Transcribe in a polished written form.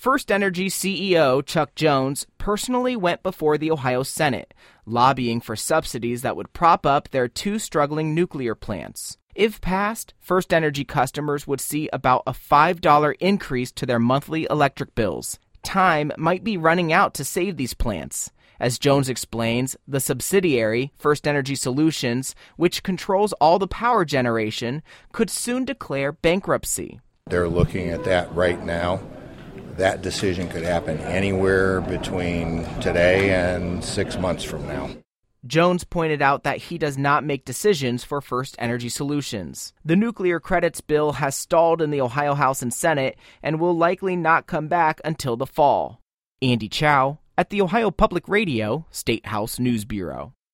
First Energy CEO Chuck Jones personally went before the Ohio Senate, lobbying for subsidies that would prop up their two struggling nuclear plants. If passed, First Energy customers would see about a $5 increase to their monthly electric bills. Time might be running out to save these plants. As Jones explains, the subsidiary, First Energy Solutions, which controls all the power generation, could soon declare bankruptcy. They're looking at that right now. That decision could happen anywhere between today and 6 months from now. Jones pointed out that he does not make decisions for First Energy Solutions. The nuclear credits bill has stalled in the Ohio House and Senate and will likely not come back until the fall. Andy Chow at the Ohio Public Radio State House News Bureau.